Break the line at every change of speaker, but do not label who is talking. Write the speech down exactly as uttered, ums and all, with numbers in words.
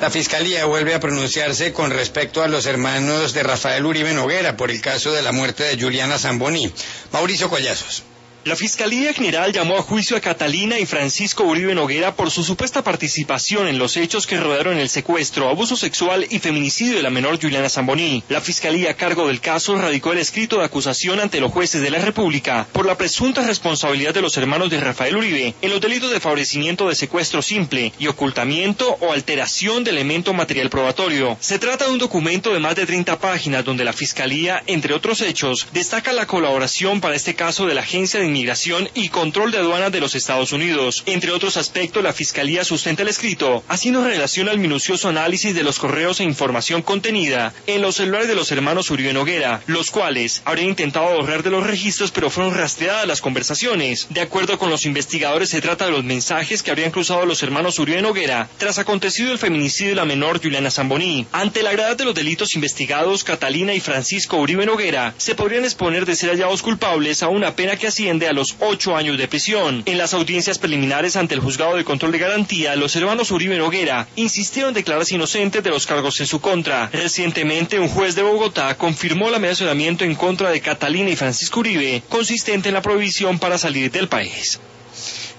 La Fiscalía vuelve a pronunciarse con respecto a los hermanos de Rafael Uribe Noguera por el caso de la muerte de Juliana Zamboni. Mauricio Collazos.
La Fiscalía General llamó a juicio a Catalina y Francisco Uribe Noguera por su supuesta participación en los hechos que rodearon el secuestro, abuso sexual y feminicidio de la menor Juliana Zamboni. La Fiscalía a cargo del caso radicó el escrito de acusación ante los jueces de la República por la presunta responsabilidad de los hermanos de Rafael Uribe en los delitos de favorecimiento de secuestro simple y ocultamiento o alteración de elemento material probatorio. Se trata de un documento de más de treinta páginas donde la Fiscalía, entre otros hechos, destaca la colaboración para este caso de la Agencia de Inmigración y Control de Aduanas de los Estados Unidos. Entre otros aspectos, la Fiscalía sustenta el escrito, haciendo relación al minucioso análisis de los correos e información contenida en los celulares de los hermanos Uribe Noguera, los cuales habrían intentado borrar de los registros pero fueron rastreadas las conversaciones. De acuerdo con los investigadores, se trata de los mensajes que habrían cruzado los hermanos Uribe Noguera tras acontecido el feminicidio de la menor Juliana Zamboni. Ante la gravedad de los delitos investigados, Catalina y Francisco Uribe Noguera se podrían exponer de ser hallados culpables a una pena que asciende a los ocho años de prisión. En las audiencias preliminares ante el Juzgado de Control de Garantía, los hermanos Uribe Noguera insistieron en declararse inocentes de los cargos en su contra. Recientemente, un juez de Bogotá confirmó el amenazamiento en contra de Catalina y Francisco Uribe, consistente en la prohibición para salir del país.